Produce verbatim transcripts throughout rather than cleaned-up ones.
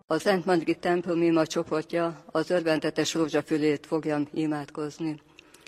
A Szentmargit templom ima csoportja az örvendetes rózsafülét fogja imádkozni.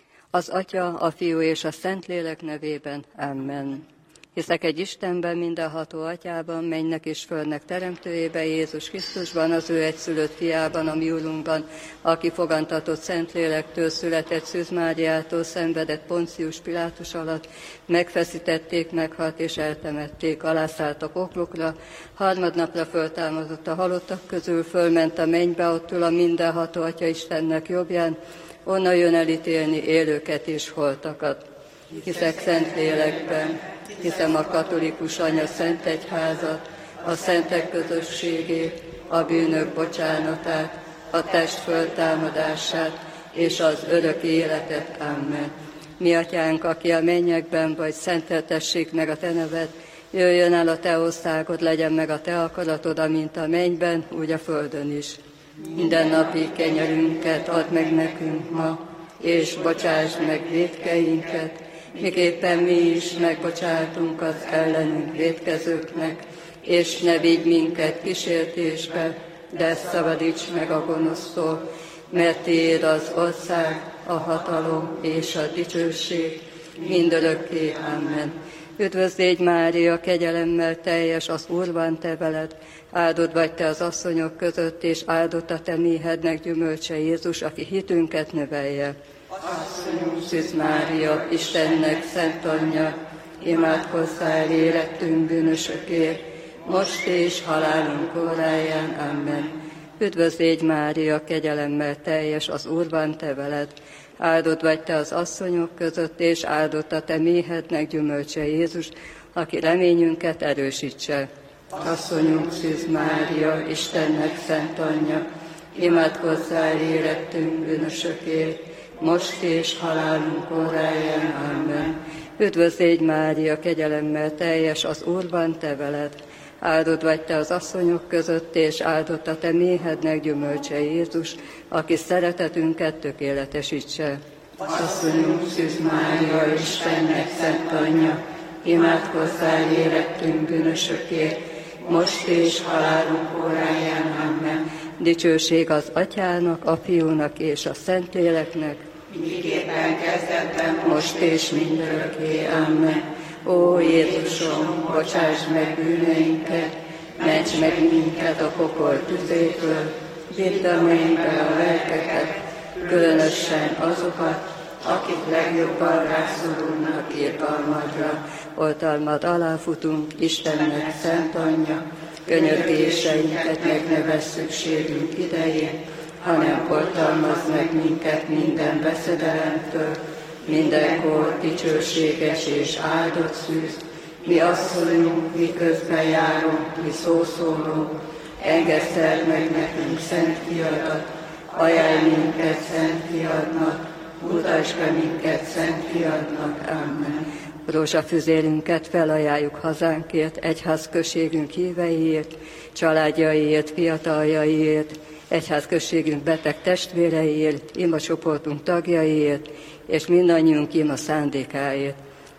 Az Atya, a Fiú és a Szentlélek nevében. Amen. Hiszek egy Istenben, mindenható Atyában, mennynek és földnek teremtőjében, Jézus Krisztusban, az ő egyszülött fiában, a mi Urunkban, aki fogantatott Szentlélektől, született Szűz Máriától, szenvedett Poncius Pilátus alatt, megfeszítették, meghalt és eltemették, alászállt a poklokra, harmadnapra föltámadott a halottak közül, fölment a mennybe, ott ül a mindenható Atya Istennek jobbján, onnan jön elítélni élőket és holtakat. Hiszek Szentlélekben, hiszem a katolikus anya Szent Egyházat, a szentek közösségét, a bűnök bocsánatát, a test föltámadását és az örök életet. Amen. Mi Atyánk, aki a mennyekben vagy, szenteltessék meg a te neved, jöjjön el a te országod, legyen meg a te akaratod, amint a mennyben, úgy a földön is. Minden napi kenyerünket add meg nekünk ma, és bocsásd meg vétkeinket, miképpen mi is megbocsátunk az ellenünk vétkezőknek, és ne vigy minket kísértésbe, de szabadíts meg a gonosztól, mert tiéd az ország, a hatalom és a dicsőség mindörökké. Amen. Üdvözl légy, Mária, kegyelemmel teljes, az Úr van te veled, áldott vagy te az asszonyok között, és áldott a te méhednek gyümölcse Jézus, aki hitünket növelje. Asszonyunk, Szűz Mária, Istennek szent anyja, imádkozzál érettünk bűnösökért, most és halálunk óráján. Amen. Üdvözl légy, Mária, kegyelemmel teljes, az Úr van te veled, áldott vagy te az asszonyok között, és áldott a te méhednek gyümölcse Jézus, aki reményünket erősítse. Asszonyunk, Szűz Mária, Istennek szent anyja, imádkozzál érettünk bűnösökért, most és halálunk óráján. Amen. Üdvözl légy, Mária, kegyelemmel teljes, az Úr van te veled, áldott vagy te az asszonyok között, és áldott a te méhednek gyümölcse Jézus, aki szeretetünket tökéletesítse. Asszonyunk, Szűz Mária, Istennek szent anyja, imádkozzál érettünk bűnösökért, most és halálunk óráján. Amen. Dicsőség az Atyának, a Fiúnak és a Szentléleknek, miképpen kezdetben, most és mindörökké. Amen. Ó Jézusom, bocsáss meg bűneinket, ments meg minket a pokol tüzétől, vidd a mennybe a lelkeket, különösen azokat, akik legjobban rászorulnak irgalmadra. Oltalmad alá futunk, Istennek szent anyja, könyörgéseinket meg ne vess szükségünk idején, hanem oltalmazz meg minket minden veszedelemtől, mindenkor dicsőséges és áldott Szűz, mi asszonyunk, mi közben járunk, mi szószólunk, engeszteld meg nekünk szent fiadat, ajánlj minket szent fiadnak, mutasd be minket szent fiadnak. Amen. Rózsafüzérünket felajánljuk hazánkért, egyházközségünk híveiért, családjaiért, fiataljaiért, egyházközségünk beteg testvéreiért, imacsoportunk tagjaiért, és mindannyiunk ima szándékáért.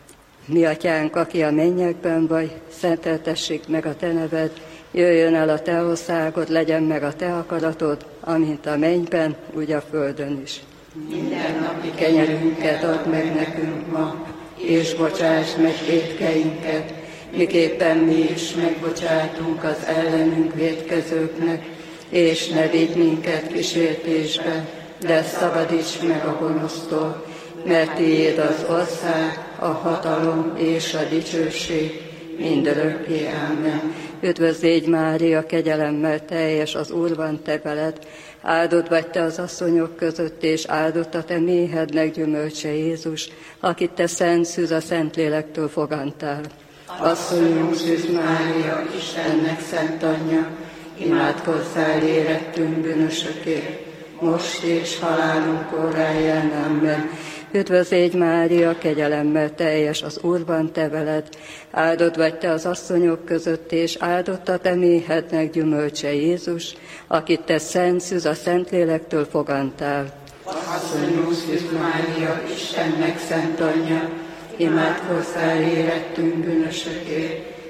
Mi Atyánk, aki a mennyekben vagy, szenteltessék meg a te neved, jöjjön el a te országod, legyen meg a te akaratod, amint a mennyben, úgy a földön is. Minden napi kenyerünket add meg nekünk ma, és bocsásd meg vétkeinket, miképpen mi is megbocsátunk az ellenünk vétkezőknek, és ne vigy minket kísértésbe, de szabadíts meg a gonosztól, mert tiéd az ország, a hatalom és a dicsőség mindörökké. Amen. Üdvözl légy, Mária, kegyelemmel teljes, az Úr van te veled, áldott vagy te az asszonyok között, és áldott a te méhednek gyümölcse Jézus, akit te Szent Szűz a Szentlélektől fogantál. Asszonyunk, Szűz Mária, Istennek szent anyja, imádkozzál érettünk bűnösökért, most és halálunk óráján. Amen. Üdvözl légy, Mária, kegyelemmel teljes, az Úr van te veled, áldott vagy te az asszonyok között, és áldott a te méhednek gyümölcse Jézus, akit te Szent Szűz a Szentlélektől fogantál. Asszonyunk, Szűz Mária, Istennek szent anyja, imádkozzál érettünk bűnösökért,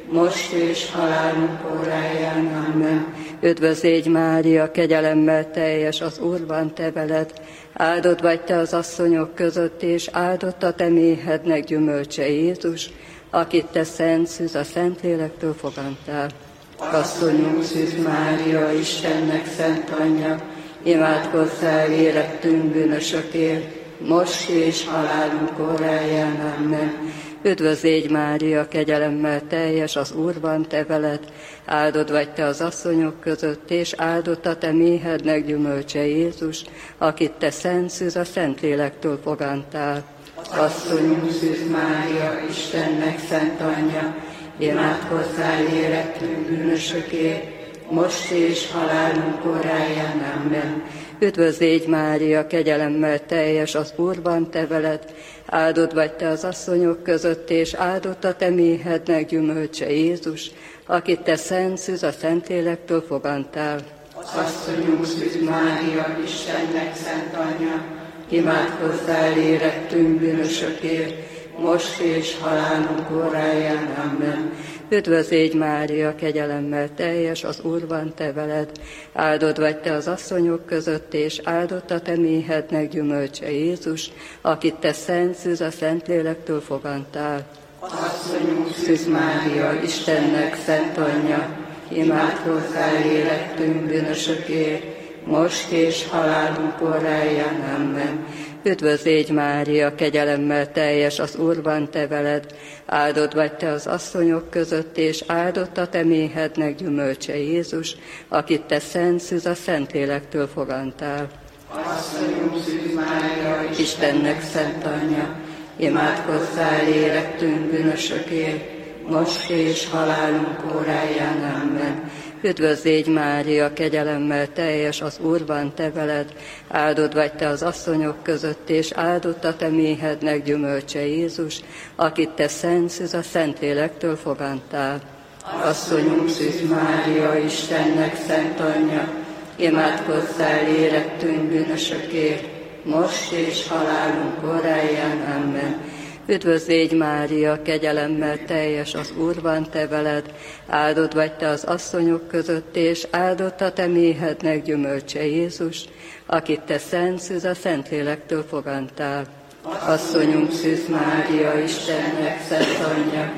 most és halálunk óráján. Amen. Üdvözl légy Mária, kegyelemmel teljes, az Úr van te veled. Áldott vagy te az asszonyok között, és áldott a te méhednek gyümölcse Jézus, akit te szent szűz a Szentlélektől fogantál. Asszonyunk Szűz Mária, Istennek szent anyja, imádkozzál érettünk bűnösökért, most és halálunk óráján. Amen. Üdvözl légy Mária, kegyelemmel teljes, az Úr van te veled. Áldott vagy te az asszonyok között, és áldott a te méhednek gyümölcse Jézus, akit te szent szűz a Szentlélektől fogantál. Asszonyunk Szűz Mária, Istennek szent anyja, imádkozzál érettünk bűnösökért, most és halálunk óráján. Amen. Üdvözl légy Mária, kegyelemmel teljes, az Úr van te veled. Áldott vagy te az asszonyok között, és áldott a te méhednek gyümölcse Jézus, akit te szent szűz a Szentlélektől fogantál. Asszonyunk Szűz Mária, Istennek szent anyja, imádkozzál érettünk bűnösökért, most és halálunk óráján. Amen. Üdvözl légy Mária, kegyelemmel teljes, az Úr van te veled. Áldott vagy te az asszonyok között, és áldott a te méhednek gyümölcse Jézus, akit te szent szűz a Szentlélektől fogantál. Asszonyunk Szűz Mária, Istennek szent anyja, imádkozzál érettünk bűnösökért, most és halálunk óráján. Amen. Üdvözl légy Mária, kegyelemmel teljes, az Úr van te veled. Áldott vagy te az asszonyok között, és áldott a te méhednek gyümölcse Jézus, akit te szent szűz a Szentlélektől fogantál. Asszonyunk Szűz Mária, Istennek szent anyja, imádkozzál érettünk bűnösökért, most és halálunk óráján. Amen. Üdvözl légy Mária, kegyelemmel teljes, az Úr van te veled. Áldott vagy te az asszonyok között, és áldott a te méhednek gyümölcse Jézus, akit te szent szűz a Szentlélektől fogantál. Asszonyunk Szűz Mária, Istennek szent anyja, imádkozzál érettünk bűnösökért, most és halálunk óráján. Amen. Üdvözl légy Mária, kegyelemmel teljes, az Úr van te veled. Áldott vagy te az asszonyok között, és áldott a te méhednek gyümölcse Jézus, akit te szent szűz a Szentlélektől fogantál. Asszonyunk Szűz Mária, Istennek szent anyja,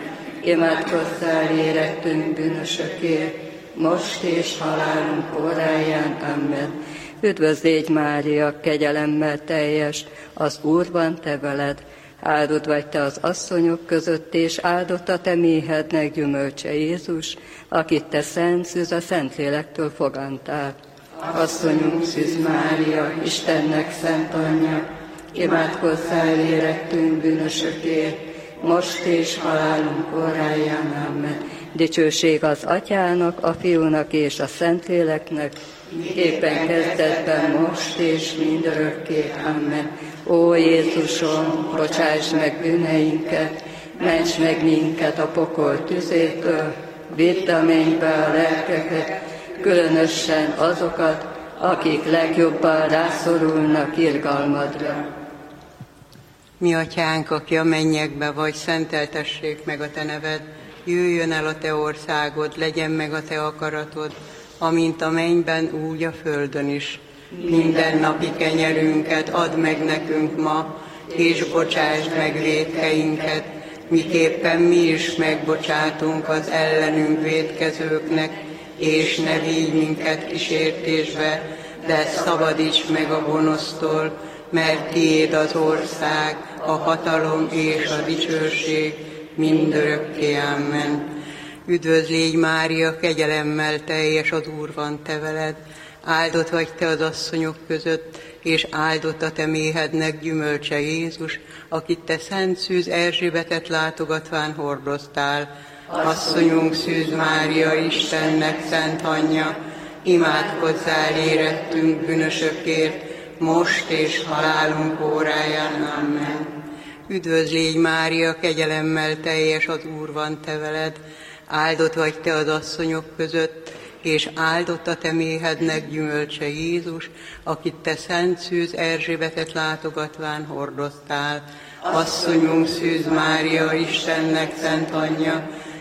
imádkozzál érettünk bűnösökért, most és halálunk óráján. Amen. Üdvözl légy Mária, kegyelemmel teljes, az Úr van te veled. Áldott vagy te az asszonyok között, és áldott a te méhednek gyümölcse Jézus, akit te szent szűz a Szentlélektől fogantál. Asszonyunk Szűz Mária, Istennek szent anyja, imádkozzál érettünk bűnösökért, most és halálunk óráján. Amen. Dicsőség az Atyának, a Fiúnak és a Szentléleknek, éppen kezdetben, most és mindörökké. Amen. Ó Jézusom, bocsáss meg bűneinket, ments meg minket a pokol tüzétől, vidd a mennybe a lelkeket, különösen azokat, akik legjobban rászorulnak irgalmadra. Mi atyánk, aki a mennyekbe vagy, szenteltessék meg a te neved, jöjjön el a te országod, legyen meg a te akaratod, amint a mennyben, úgy a földön is. Minden napi kenyerünket add meg nekünk ma, és bocsásd meg vétkeinket, miképpen mi is megbocsátunk az ellenünk vétkezőknek, és ne vigy minket kísértésbe, de szabadíts meg a gonosztól, mert tiéd az ország, a hatalom és a dicsőség mindörökké. Amen. Üdvözl légy Mária, kegyelemmel teljes, az Úr van te veled. Áldott vagy te az asszonyok között, és áldott a te méhednek gyümölcse Jézus, akit te szent szűz Erzsébetet látogatván hordoztál. Asszonyunk Szűz Mária, Istennek szent anyja, imádkozzál érettünk bűnösökért, most és halálunk óráján. Amen. Üdvözl légy Mária, kegyelemmel teljes, az Úr van te veled. Áldott vagy te az asszonyok között, és áldott a te méhednek gyümölcse Jézus, akit te szent szűz Erzsébetet látogatván hordoztál. Asszonyunk Szűz Mária, Istennek szent anyja,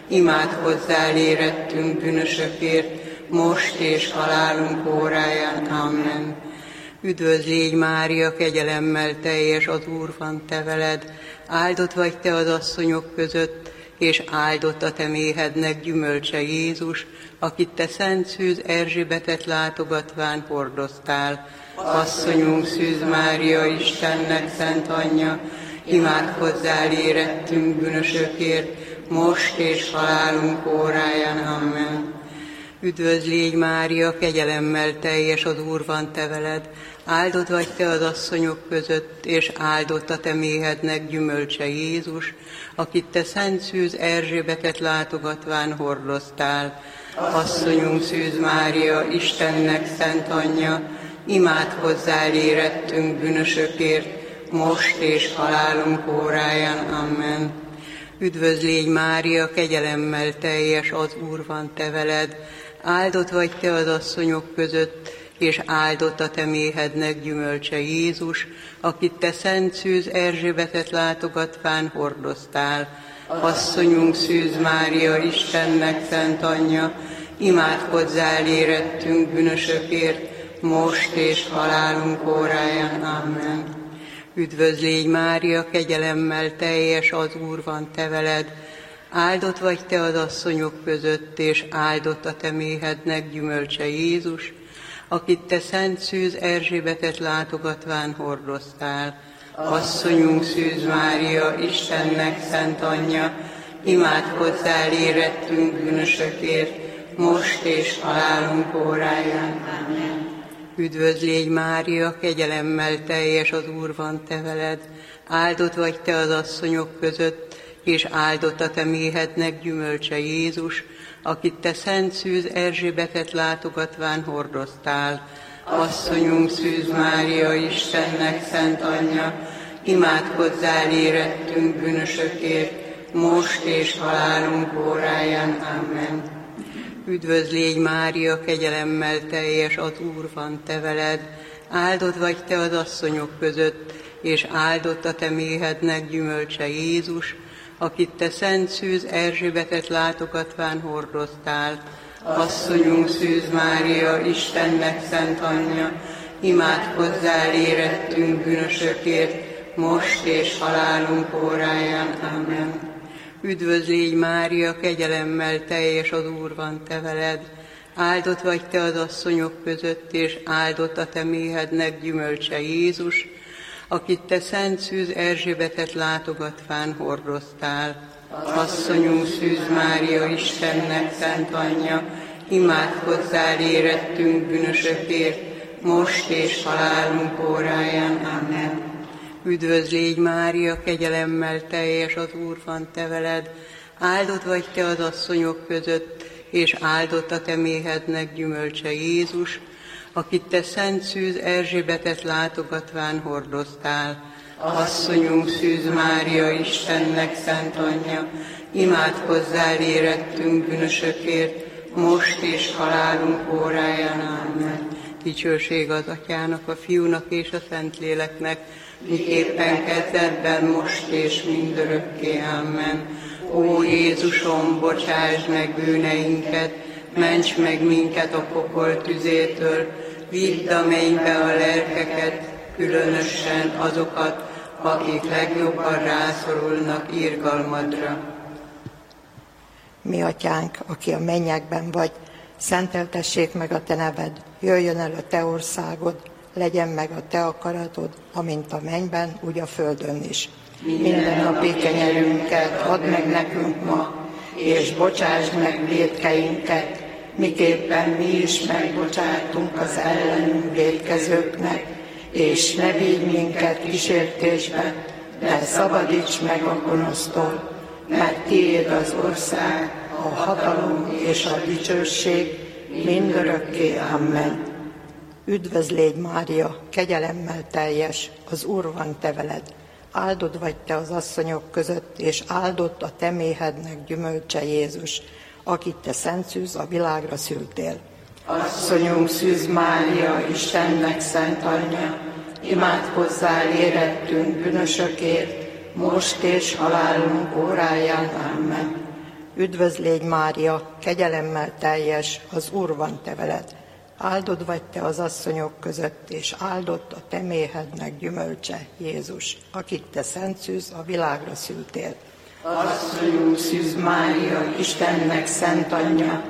imádkozzál érettünk bűnösökért, most és halálunk óráján. Amen. Üdvözl légy, Mária, kegyelemmel teljes, az Úr van te veled, áldott vagy te az asszonyok között, és áldott a te méhednek gyümölcse Jézus, akit te szent szűz Erzsébetet látogatván hordoztál. Asszonyunk, Szűz Mária, Istennek szent anyja, imádkozzál érettünk bűnösökért, most és halálunk óráján. Amen. Üdvözl légy, Mária, kegyelemmel teljes, az Úr van te veled, áldott vagy te az asszonyok között, és áldott a te méhednek gyümölcse Jézus, akit te szent szűz Erzsébetet látogatván hordoztál. Asszonyunk, Szűz Mária, Istennek szent anyja, imádkozzál érettünk bűnösökért, most és halálunk óráján. Amen. Üdvözl légy, Mária, kegyelemmel teljes, az Úr van te veled, áldott vagy te az asszonyok között, és áldott a te méhednek gyümölcse Jézus, akit te szent szűz Erzsébetet látogatván hordoztál. Asszonyunk, Szűz Mária, Istennek szent anyja, imádkozzál érettünk bűnösökért, most és halálunk óráján. Amen. Üdvözl légy, Mária, kegyelemmel teljes, az Úr van te veled, áldott vagy te az asszonyok között, és áldott a te méhednek gyümölcse Jézus, akit te szent szűz Erzsébetet látogatván hordoztál. Asszonyunk, Szűz Mária, Istennek szent anyja, imádkozzál érettünk bűnösökért, most és halálunk óráján. Amen. Üdvözl légy, Mária, kegyelemmel teljes, az Úr van te veled, áldott vagy te az asszonyok között, és áldott a te méhednek gyümölcse Jézus, akit te szent szűz Erzsébetet látogatván hordoztál. Asszonyunk, Szűz Mária, Istennek szent anyja, imádkozzál érettünk bűnösökért, most és halálunk óráján. Amen. Üdvözl légy, Mária, kegyelemmel teljes, az Úr van te veled, áldott vagy te az asszonyok között, és áldott a te méhednek gyümölcse Jézus, akit te szent szűz Erzsébetet látogatván hordoztál. Asszonyunk, Szűz Mária, Istennek szent anyja, imádkozzál érettünk bűnösökért, most és halálunk óráján. Amen. Üdvözl légy, Mária, kegyelemmel teljes, az Úr van te veled, áldott vagy te az asszonyok között, és áldott a te méhednek gyümölcse Jézus, akit te szent szűz Erzsébetet látogatván hordoztál. Asszonyunk, Szűz Mária, Istennek szent anyja, imádkozzál érettünk bűnösökért, most és halálunk óráján. Amen. Üdvözl légy, Mária, kegyelemmel teljes, az Úr van te veled, áldott vagy te az asszonyok között, és áldott a te méhednek gyümölcse Jézus, akit te szent szűz Erzsébetet látogatván hordoztál. Asszonyunk, Szűz Mária, Istennek szent anyja, imádkozzál érettünk bűnösökért, most és halálunk óráján. Amen. Dicsőség az Atyának, a Fiúnak és a Szentléleknek, miképpen kezdetben, most és mindörökké. Amen. Ó Jézusom, bocsásd meg bűneinket, ments meg minket a pokol tüzétől, vidd a mennybe a lelkeket, különösen azokat, akik legjobban rászorulnak irgalmadra. Mi Atyánk, aki a mennyekben vagy, szenteltessék meg a te neved, jöjjön el a te országod, legyen meg a te akaratod, amint a mennyben, úgy a földön is. Minden napi kenyerünket add meg nekünk ma, és bocsásd meg vétkeinket, miképpen mi is megbocsátunk az ellenünk vétkezőknek, és ne vigy minket kísértésbe, de szabadíts meg a gonosztól, mert tiéd az ország, a hatalom és a dicsőség mindörökké. Amen. Üdvözl légy, Mária, kegyelemmel teljes, az Úr van te veled, áldott vagy te az asszonyok között, és áldott a te méhednek gyümölcse Jézus, akit te szent szűz a világra szültél. Asszonyunk, Szűz Mária, Istennek szent anyja, imádkozzál érettünk bűnösökért, most és halálunk óráján. Amen. Üdvözlégy Mária, kegyelemmel teljes, az Úr van te veled. Áldott vagy te az asszonyok között, és áldott a te méhednek gyümölcse, Jézus, akit te szent szűz a világra szültél. Asszonyunk Szűz Mária, Istennek szent anyja,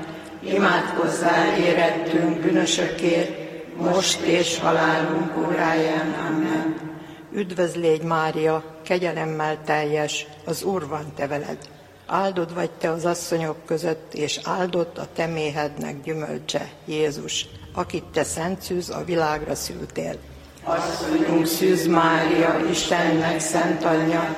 imádkozzál érettünk bűnösökért, most és halálunk óráján. Amen. Üdvözlégy Mária, kegyelemmel teljes, az Úr van te veled. Áldott vagy te az asszonyok között, és áldott a te méhednek gyümölcse, Jézus, akit te szent szűz a világra szültél. Asszonyunk Szűz Mária, Istennek szent anyja,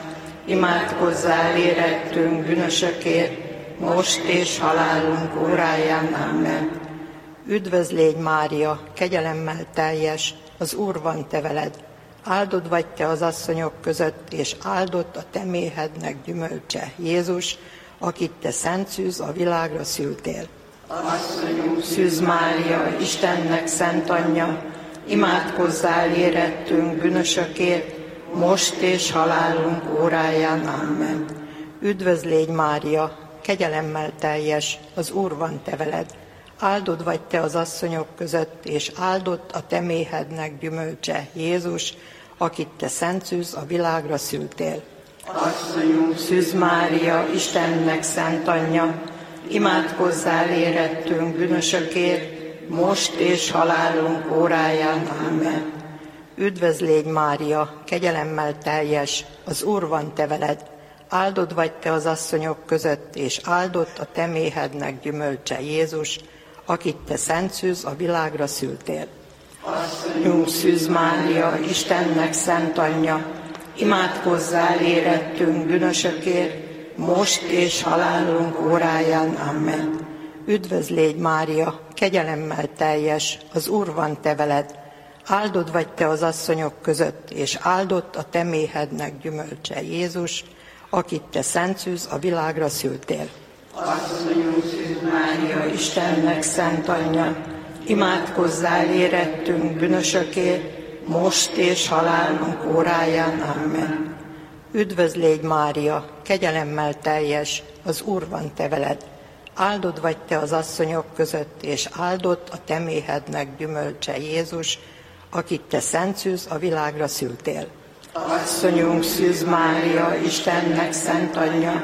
imádkozzál érettünk bűnösökért, most és halálunk óráján. Amen. Üdvözlégy Mária, kegyelemmel teljes, az Úr van te veled. Áldott vagy te az asszonyok között, és áldott a te méhednek gyümölcse, Jézus, akit te szent szűz a világra szültél. Asszonyunk Szűz Mária, Istennek szent anyja, imádkozzál érettünk bűnösökért, most és halálunk óráján. Amen. Üdvözlégy Mária, kegyelemmel teljes, az Úr van te veled. Áldott vagy te az asszonyok között, és áldott a te méhednek gyümölcse, Jézus, akit te szent szűz a világra szültél. Asszonyunk Szűz Mária, Istennek szent anyja, imádkozzál érettünk bűnösökért, most és halálunk óráján. Amen. Üdvözlégy Mária, kegyelemmel teljes, az Úr van te veled. Áldott vagy te az asszonyok között, és áldott a te méhednek gyümölcse, Jézus, akit te szent szűz a világra szültél. Asszonyunk Szűz Mária, Istennek szent anyja, imádkozzál érettünk bűnösökért, most és halálunk óráján. Amen. Üdvözlégy Mária, kegyelemmel teljes, az Úr van te veled. Áldott vagy te az asszonyok között, és áldott a te méhednek gyümölcse, Jézus, akit te szent szűz a világra szültél. Asszonyunk Szűz Mária, Istennek szent anyja, imádkozzál érettünk bűnösökért, most és halálunk óráján. Amen. Üdvözlégy Mária, kegyelemmel teljes, az Úr van te veled. Áldott vagy te az asszonyok között, és áldott a te méhednek gyümölcse, Jézus, akit te szent szűz a világra szültél. Asszonyunk Szűz Mária, Istennek szent anyja,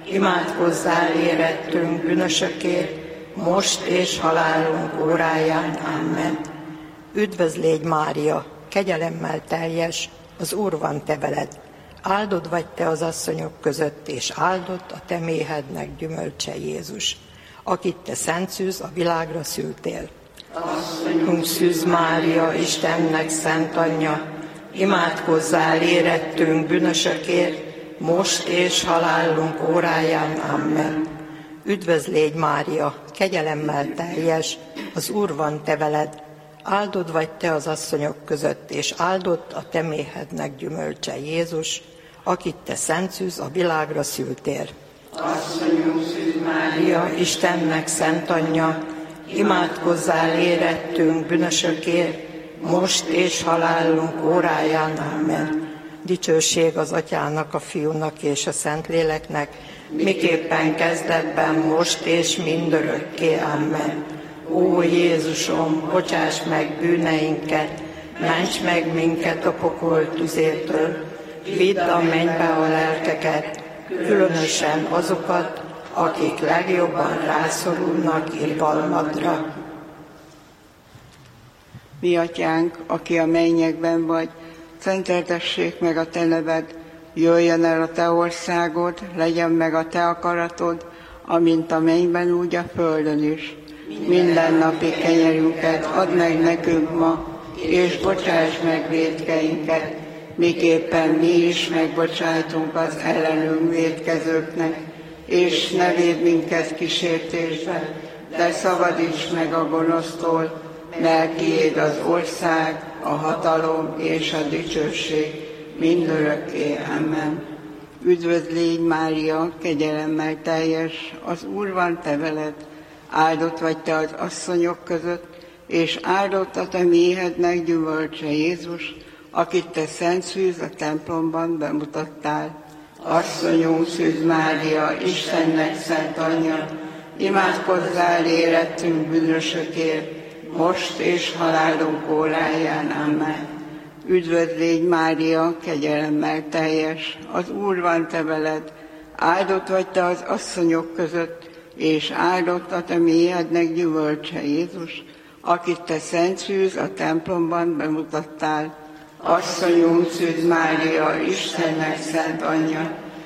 imádkozzál érettünk bűnösökért, most és halálunk óráján. Amen. Üdvözlégy Mária, kegyelemmel teljes, az Úr van te veled. Áldott vagy te az asszonyok között, és áldott a te méhednek gyümölcse, Jézus, akit te szent szűz a világra szültél. Asszonyunk Szűz Mária, Istennek szent anyja, imádkozzál érettünk bűnösökért, most és halálunk óráján. Amen. Üdvözlégy Mária, kegyelemmel teljes, az Úr van te veled. Áldott vagy te az asszonyok között, és áldott a te méhednek gyümölcse, Jézus, akit te szent szűz a világra szültél. Asszonyunk Szűz Mária, Istennek szent anyja, imádkozzál érettünk bűnösökért, most és halálunk óráján. Amen. Dicsőség az Atyának, a Fiúnak és a Szentléleknek, miképpen kezdetben, most és mindörökké. Amen. Ó Jézusom, bocsáss meg bűneinket, ments meg minket a pokol tüzétől, vidd a mennybe a lelkeket, különösen azokat, akik legjobban rászorulnak irgalmadra. Mi atyánk, aki a mennyekben vagy, szenteltessék meg a te neved, jöjjön el a te országod, legyen meg a te akaratod, amint a mennyben, úgy a földön is. Minden napi kenyerünket add meg nekünk ma, és bocsáss meg vétkeinket, miképpen mi is megbocsájtunk az ellenünk vétkezőknek, és ne védd minket kísértésbe, de szabadíts meg a gonosztól, mert tiéd az ország, a hatalom és a dicsőség mindörökké. Amen. Üdvözlégy Mária, kegyelemmel teljes, az Úr van te veled. Áldott vagy te az asszonyok között, és áldott a te méhednek gyümölcse, Jézus, akit te szent szűz a templomban bemutattál. Asszonyunk Szűz Mária, Istennek szent anyja, imádkozzál érettünk bűnösökért, most és halálunk óráján. Amen. Üdvözl légy Mária, kegyelemmel teljes, az Úr van te veled, áldott vagy te az asszonyok között, és áldott a te méhednek gyümölcse Jézus, akit te Szent Szűz a templomban bemutattál. Asszonyunk Szűz Mária, Istennek szent anyja,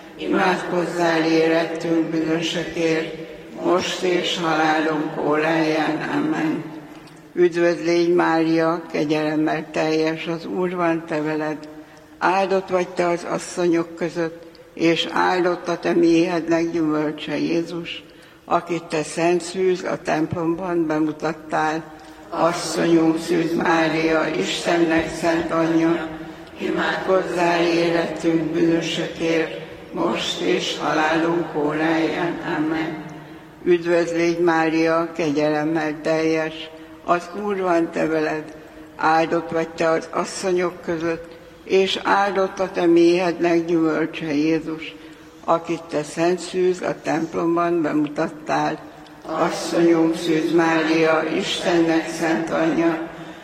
imádkozzál érettünk bűnösökért, most és halálunk óráján. Amen. Üdvözl légy Mária, kegyelemmel teljes, az Úr van te veled, áldott vagy te az asszonyok között, és áldott a te méhednek gyümölcse Jézus, akit te Szent Szűz a templomban bemutattál. Asszonyunk Szűz Mária, Istennek szent anyja, imádkozzál érettünk bűnösökért, most és halálunk óráján. Amen. Üdvözl légy Mária, kegyelemmel teljes, az Úr van te veled, áldott vagy te az asszonyok között, és áldott a te méhednek gyümölcse Jézus, akit te Szent Szűz a templomban bemutattál. Asszonyunk Szűz Mária, Istennek szent anyja,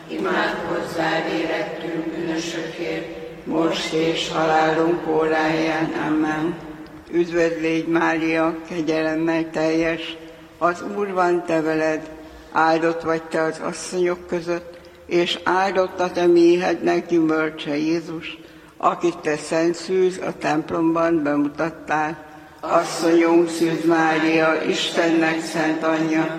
imádkozzál érettünk bűnösökért, most és halálunk óráján. Amen. Üdvözl légy Mária, kegyelemmel teljes, az Úr van te veled, áldott vagy te az asszonyok között, és áldott a te méhednek gyümölcse Jézus, akit te Szent Szűz a templomban bemutattál. Asszonyunk Szűz Mária, Istennek szent anyja,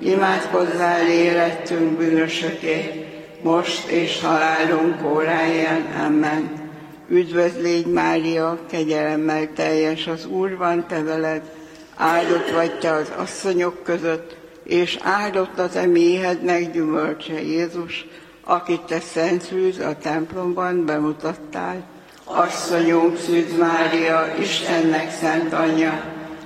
imádkozzál érettünk bűnösökért, most és halálunk óráján. Amen. Üdvözl légy Mária, kegyelemmel teljes, az Úr van te veled, áldott vagy te az asszonyok között, és áldott a te méhednek gyümölcse Jézus, akit te Szent Szűz a templomban bemutattál. Asszonyunk Szűz Mária, Istennek szent anyja,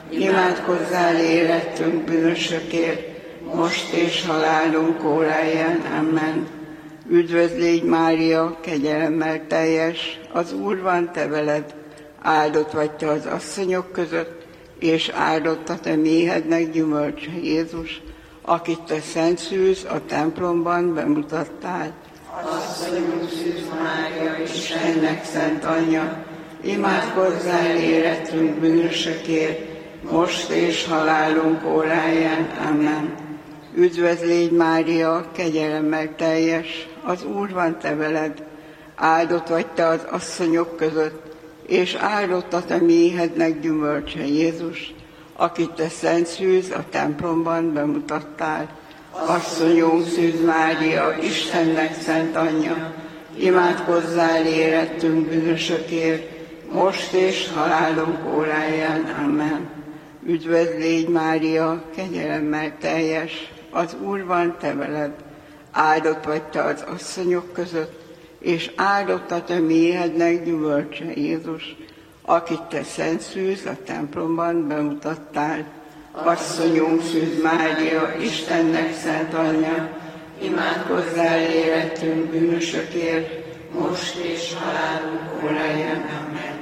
imádkozzál érettünk bűnösökért, most és halálunk óráján. Amen. Üdvözl légy Mária, kegyelemmel teljes, az Úr van te veled, áldott vagy te az asszonyok között, és áldott a te méhednek gyümölcse Jézus, akit te Szent Szűz a templomban bemutattál. Asszonyunk Szűz Mária, Istennek szent anyja, imádkozzál érettünk bűnösökért, most és halálunk óráján. Amen. Üdvözl légy Mária, kegyelemmel teljes, az Úr van te veled, áldott vagy te az asszonyok között, és áldott a te méhednek gyümölcse Jézus, akit te Szent Szűz a templomban bemutattál. Asszonyunk Szűz Mária, Istennek szent anyja, imádkozzál érettünk bűnösökért, most és halálunk óráján. Amen. Üdvözl légy Mária, kegyelemmel teljes, az Úr van te veled, áldott vagy te az asszonyok között, és áldott a te méhednek gyümölcse Jézus, akit te Szent Szűz a templomban bemutattál. Asszonyunk Szűz Mária, Istennek szent anyja, imádkozzál érettünk bűnösökért, most és halálunk óráján. Amen.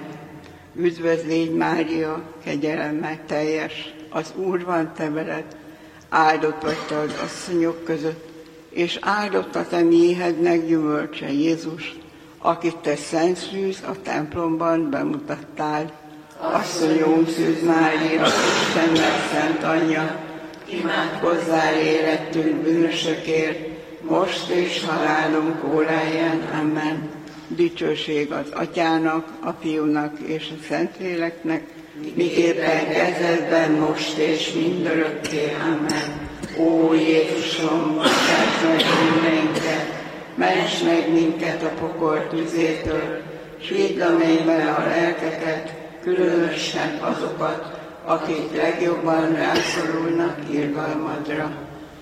Üdvözl légy Mária, kegyelemmel teljes, az Úr van te veled, áldott vagy te az asszonyok között, és áldott a te méhednek gyümölcse Jézus, akit te Szent Szűz a templomban bemutattál. Asszonyunk Szűz Mária, Istennek szent anyja, imádkozzál érettünk bűnösökért, most és halálunk óráján. Amen. Dicsőség az Atyának, a Fiúnak és a Szentléleknek, miképpen kezdetben, most és mindörökké. Amen. Ó Jézusom, bocsáss meg bűneinket, ments meg minket a pokol tüzétől, s vidd a mennybe a lelkeket, különösen azokat, akik legjobban rászorulnak irgalmadra.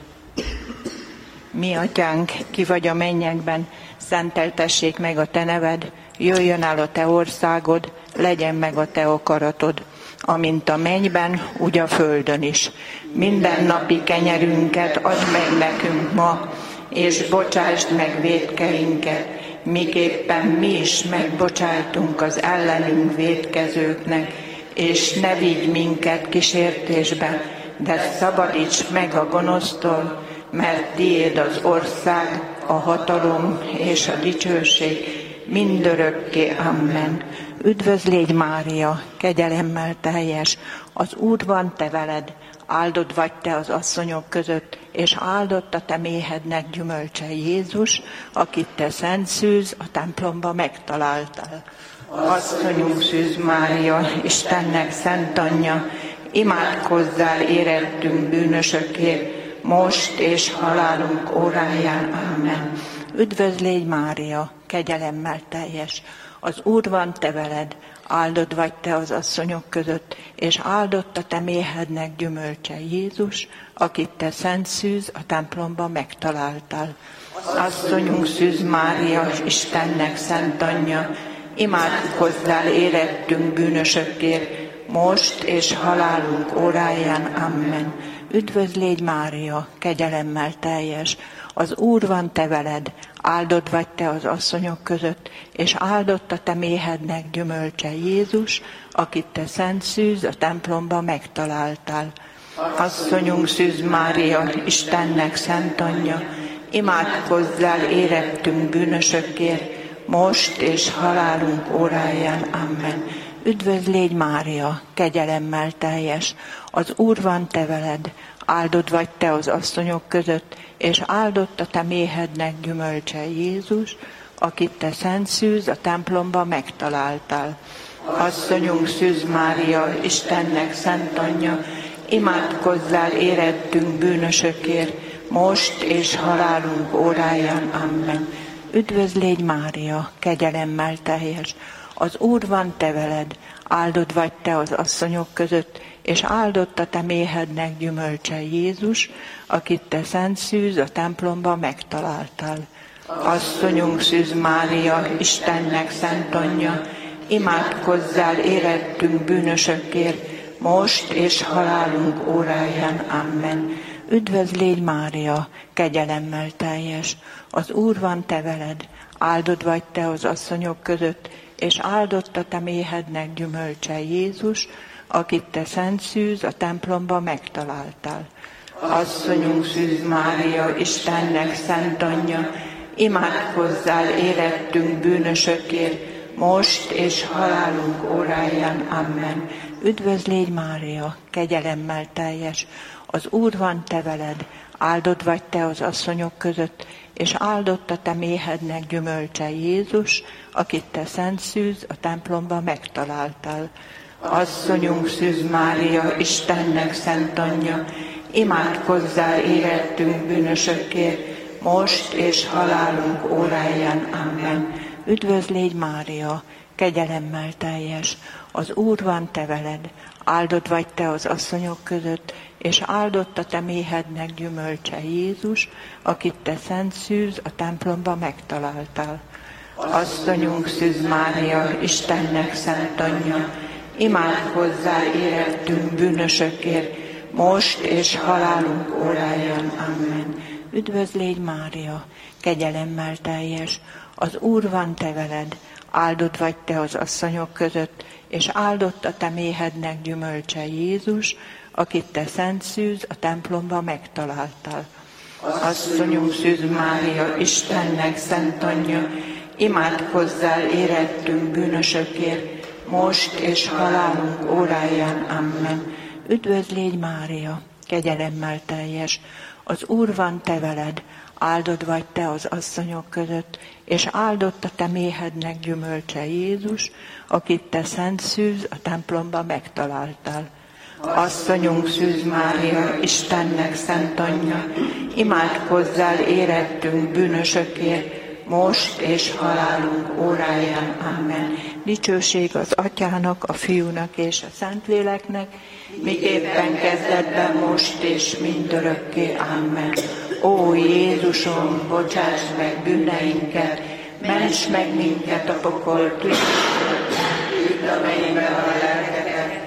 Mi atyánk, ki vagy a mennyekben, szenteltessék meg a te neved, jöjjön el a te országod, legyen meg a te akaratod, amint a mennyben, úgy a földön is. Minden napi kenyerünket add meg nekünk ma, és bocsásd meg vétkeinket, miképpen mi is megbocsájtunk az ellenünk vétkezőknek, és ne vigy minket kísértésbe, de szabadíts meg a gonosztól, mert tiéd az ország, a hatalom és a dicsőség mindörökké. Amen. Üdvözl légy, Mária, kegyelemmel teljes, az Úr van te veled, áldott vagy te az asszonyok között, és áldott a te méhednek gyümölcse Jézus, akit te szent szűz a templomba megtaláltál. Asszonyunk Szűz Mária, Istennek szent anyja, imádkozzál érettünk bűnösökért, most és halálunk óráján. Amen. Üdvözl légy, Mária, kegyelemmel teljes, az Úr van te veled, áldott vagy te az asszonyok között, és áldott a te méhednek gyümölcse Jézus, akit te szent szűz a templomba megtaláltál. Asszonyunk Szűz Mária, Istennek szent anyja, imádkozzál érettünk bűnösökért, most és halálunk óráján. Amen. Üdvözl légy, Mária, kegyelemmel teljes, az Úr van te veled, áldott vagy te az asszonyok között, és áldott a te méhednek gyümölcse Jézus, akit te szent szűz a templomba megtaláltál. Asszonyunk Szűz Mária, Istennek szent anyja, imádkozzál érettünk bűnösökért, most és halálunk óráján. Amen. Üdvözl légy, Mária, kegyelemmel teljes, az Úr van te veled, áldott vagy te az asszonyok között, és áldott a te méhednek gyümölcse Jézus, akit te szent szűz a templomba megtaláltál. Asszonyunk Szűz Mária, Istennek szent anyja, imádkozzál érettünk bűnösökért, most és halálunk óráján. Amen. Üdvözl légy, Mária, kegyelemmel teljes, az Úr van te veled, áldott vagy te az asszonyok között, és áldott a te méhednek gyümölcse Jézus, akit te szent szűz a templomba megtaláltál. Asszonyunk Szűz Mária, Istennek szent anyja, imádkozzál érettünk bűnösökért, most és halálunk óráján. Amen. Üdvözl légy, Mária, kegyelemmel teljes, az Úr van te veled, áldott vagy te az asszonyok között, és áldott a te méhednek gyümölcse Jézus, akit te szent szűz a templomba megtaláltál. Asszonyunk Szűz Mária, Istennek szent anyja, imádkozzál érettünk bűnösökért, most és halálunk óráján. Amen. Üdvözl légy, Mária, kegyelemmel teljes, az Úr van te veled, áldott vagy te az asszonyok között, és áldott a te méhednek gyümölcse Jézus, akit te szent szűz a templomba megtaláltál. Asszonyunk Szűz Mária, Istennek szent anyja, imádkozzál érettünk bűnösökért, most és halálunk óráján. Amen. Üdvözl légy, Mária, kegyelemmel teljes, az Úr van te veled, áldott vagy te az asszonyok között, és áldott a te méhednek gyümölcse Jézus, akit te szent szűz a templomba megtaláltál. Asszonyunk Szűz Mária, Istennek szent anyja, imádkozzál érettünk bűnösökért, most és halálunk óráján. Amen. Üdvözl légy, Mária, kegyelemmel teljes, az Úr van te veled, áldott vagy te az asszonyok között, és áldott a te méhednek gyümölcse Jézus, akit te szent szűz a templomba megtaláltál. Asszonyunk Szűz Mária, Istennek szent anyja, imádkozzál érettünk bűnösökért, most és halálunk óráján. Amen. Üdvözl légy, Mária, kegyelemmel teljes, az Úr van te veled, áldott vagy te az asszonyok között, és áldott a te méhednek gyümölcse Jézus, akit te szent szűz a templomba megtaláltál. Asszonyunk Szűz Mária, Istennek szent anyja, imádkozzál érettünk bűnösökért, most és halálunk óráján. Amen. Dicsőség az Atyának, a Fiúnak és a Szentléleknek, miképpen kezdetben, most és mindörökké. Amen. Ó Jézusom, bocsáss meg bűneinket, ments meg minket a pokol tüzéből, vidd a mennybe a lelkeket,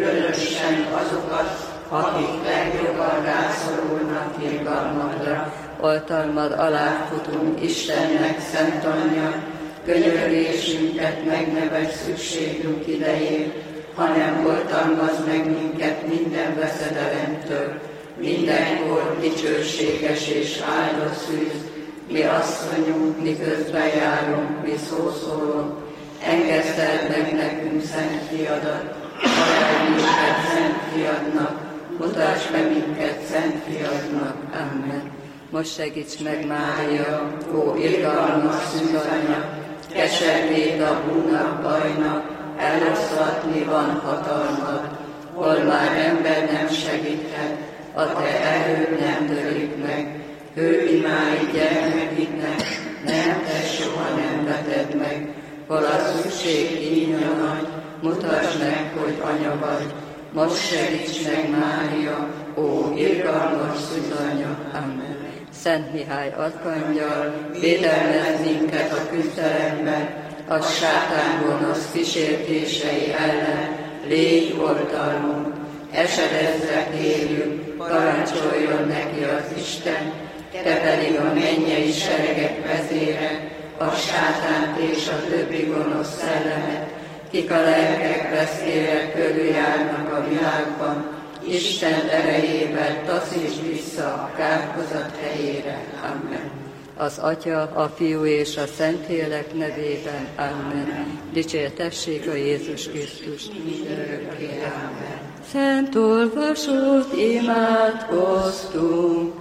különösen azokat, akik legjobban rászorulnak irgalmadra. oltalmad alá futunk, Istennek szent anyja, könyörgésünket megneved szükségünk idején, hanem oltalmazd meg minket minden veszedelemtől, mindenkor dicsőséges és áldott szűz, mi asszonyunk, miközben járunk, mi szószólunk, engeszteld meg nekünk szent fiadat, halál minket szent fiadnak, mutasd be minket szent fiadnak. Amen. Most segíts meg, Mária, ó irgalmas szűz anya, keservét a búnak bajnak, eloszlatni van hatalmad, hol már ember nem segíthet, a te erőd nem törik meg. Ő imád gyermekidnek, nem te soha nem veted meg, hol a szükség kínja nagy, mutasd meg, hogy anya vagy. Most segíts meg, Mária, ó irgalmas szűzanya. Amen. Szent Mihály arkangyal, védelmez minket a küzdelemben, a sátán gonosz kísértései ellen, légy oltalmunk, esedezve kérjük, parancsoljon neki az Isten, te pedig a mennyei seregek vezére, a sátánt és a többi gonosz szellemet, kik a lelkek veszélyre körüljárnak a világban, Isten erejével taszítsd vissza a kárhozat helyére. Amen. Az Atya, a Fiú és a Szentlélek nevében. Amen. Dicsértessék a Jézus Krisztus mindörökké. Amen. Szent olvasót imádkoztunk,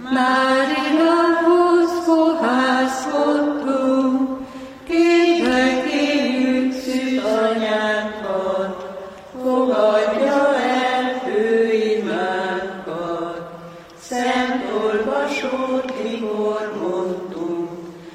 Máriához fohászkodtunk, kérve kérjük szűz anyánkat, fogadja el ő imánkat. Szent olvasót mikor mondtunk,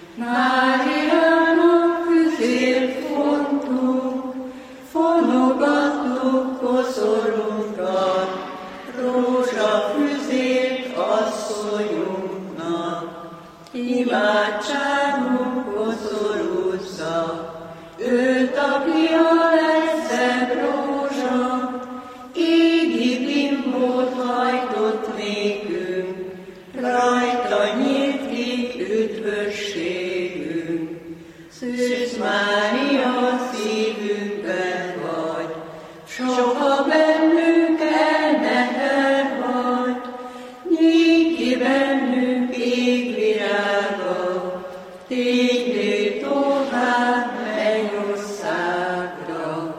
Máriának közért fontunk, fonogattuk koszorunkat, rózsafüzért asszonyunknak. Imádságunk koszorúzza, őt, aki a legszebb rózsa, égi bimbót hajtott nékünk, rajta nyílt ki üdvösségünk. Szűz Mária, szívünkben vagy, soha bennünk elneher vagy, nyíj ki bennünk égvirága, tényleg tovább mennyországra.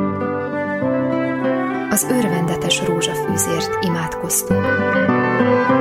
Az örvendetes rózsafűzért imádkoztunk.